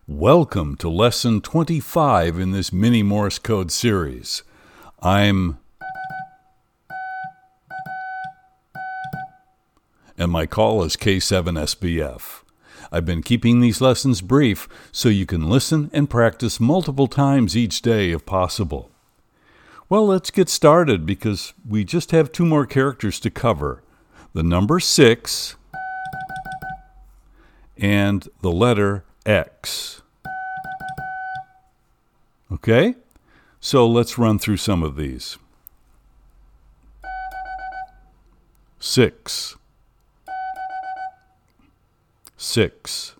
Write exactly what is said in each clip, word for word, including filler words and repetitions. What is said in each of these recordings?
Welcome to Lesson twenty-five in this mini Morse code series. I'm... and my call is K seven S B F. I've been keeping these lessons brief so you can listen and practice multiple times each day if possible. Well, let's get started because we just have two more characters to cover. The number six and the letter X. Okay? So let's run through some of these. Six. Six.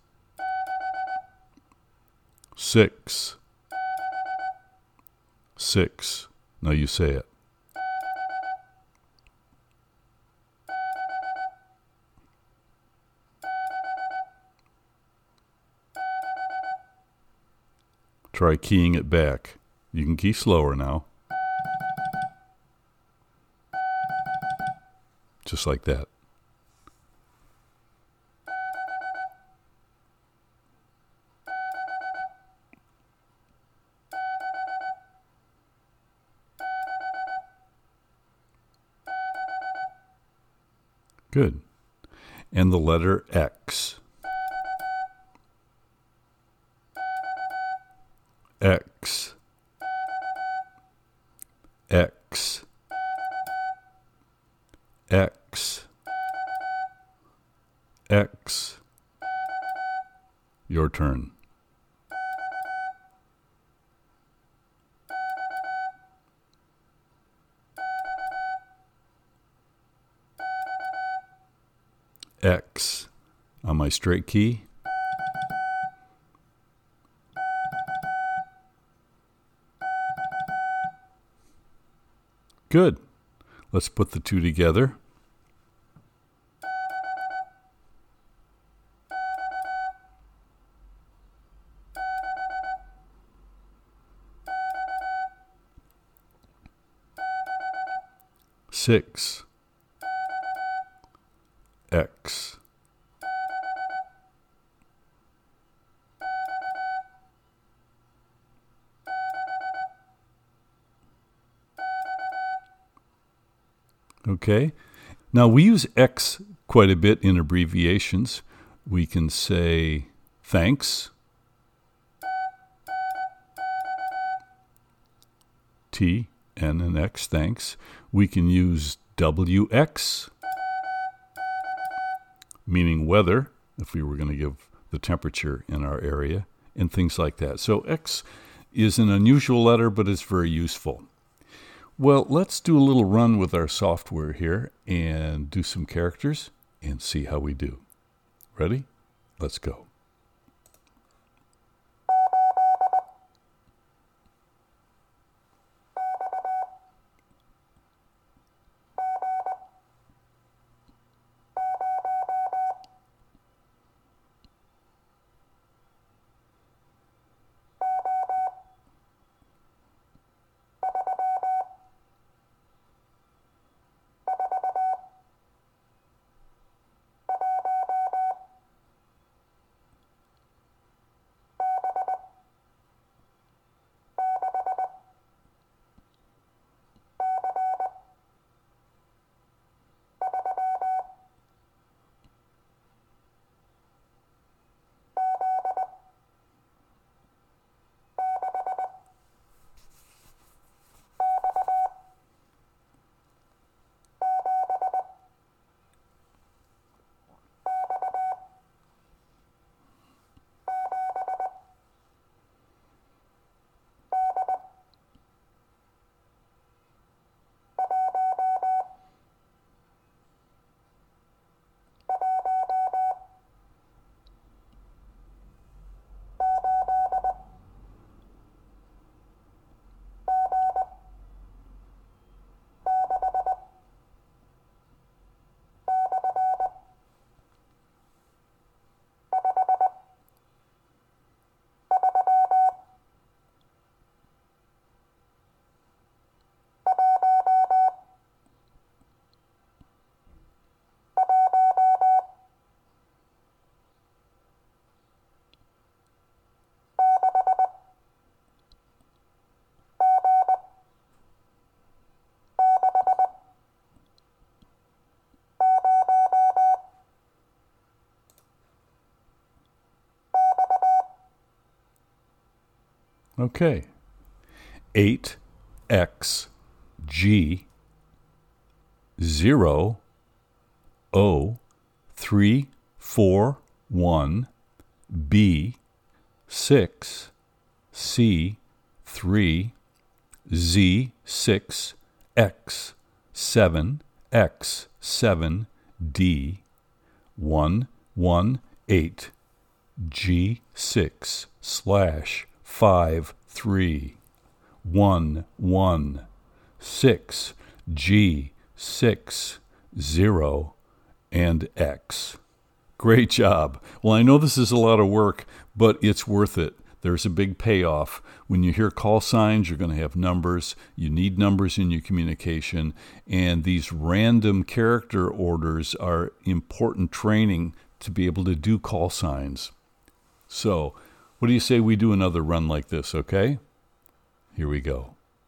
Six. Six. Now you say it. Try keying it back. You can key slower now. Just like that. Good. And the letter X. X. X. X. X. Your turn. X on my straight key. Good. Let's put the two together. Six. X. Okay. Now we use X quite a bit in abbreviations. We can say thanks. T, N, and X, thanks. We can use W X, meaning weather, if we were going to give the temperature in our area, and things like that. So X is an unusual letter, but it's very useful. Well, let's do a little run with our software here and do some characters and see how we do. Ready? Let's go. Okay. eight x g zero o three four one b six c three z six x seven x seven d one one eight g six slash five three one one six g six zero and x. Great job. Well, I know this is a lot of work, but it's worth it. There's a big payoff. When you hear call signs, you're going to have numbers. You need numbers in your communication. And these random character orders are important training to be able to do call signs. So, what do you say we do another run like this, okay? Here we go.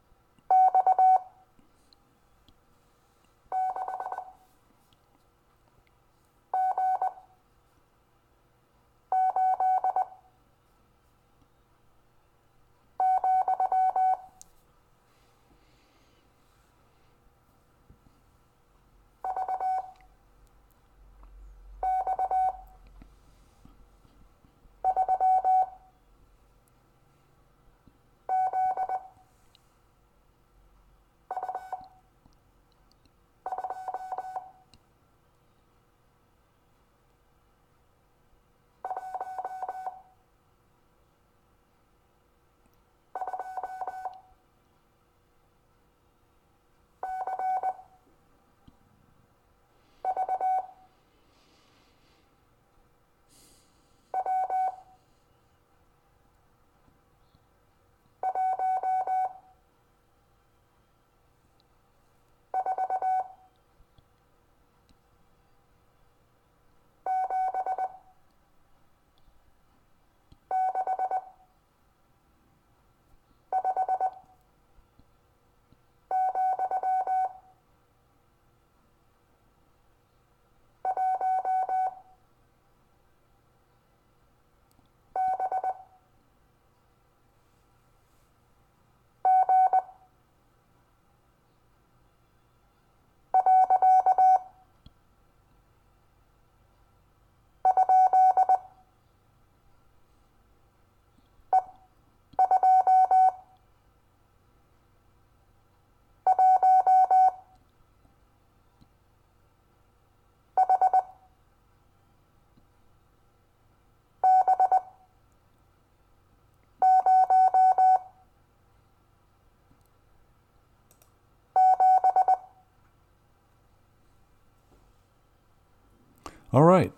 All right,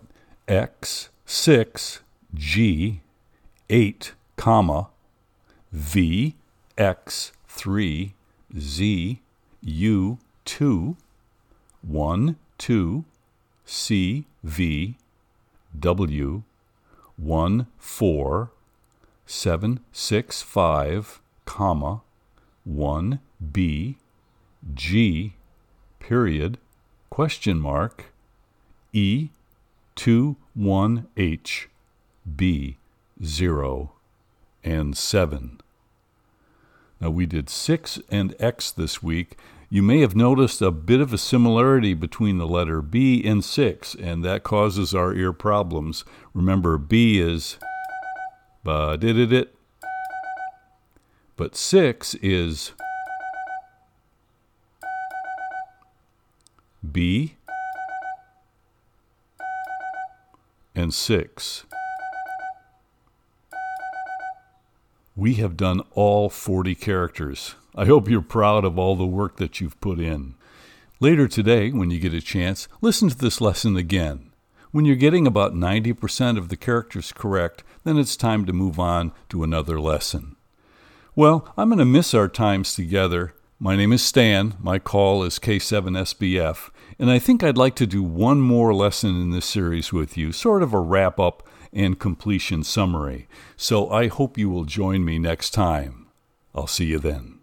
x six g eight comma v x three z u two one two c v w one four seven six five comma one b g period question mark e two one h b zero and seven. Now we did six and x this week. You may have noticed a bit of a similarity between the letter B and six, and that causes our ear problems. Remember, B is ba-did-it-it, but six is B and six. We have done all forty characters. I hope you're proud of all the work that you've put in. Later today, when you get a chance, listen to this lesson again. When you're getting about ninety percent of the characters correct, then it's time to move on to another lesson. Well, I'm going to miss our times together. My name is Stan. My call is K seven S B F. And I think I'd like to do one more lesson in this series with you, sort of a wrap-up and completion summary. So I hope you will join me next time. I'll see you then.